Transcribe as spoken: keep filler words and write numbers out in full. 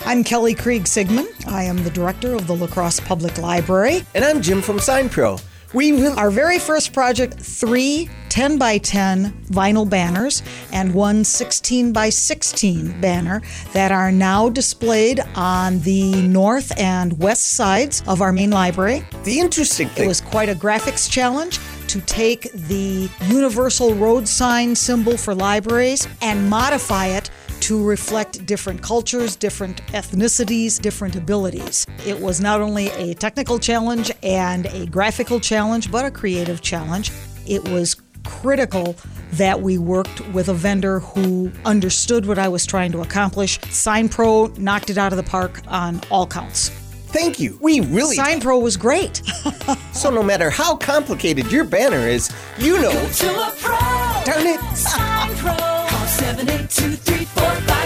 I'm Kelly Krieg Sigmund. I am the director of the La Crosse Public Library. And I'm Jim from SignPro. We will- Our very first project, three ten by ten vinyl banners and one sixteen by sixteen banner that are now displayed on the north and west sides of our main library. The interesting thing. It was quite a graphics challenge to take the universal road sign symbol for libraries and modify it to reflect different cultures, different ethnicities, different abilities. It was not only a technical challenge and a graphical challenge, but a creative challenge. It was critical that we worked with a vendor who understood what I was trying to accomplish. SignPro knocked it out of the park on all counts. Thank you. We really... SignPro was great. So no matter how complicated your banner is, you know... Go to a pro. Darn it. SignPro. Call seven eight two, three four five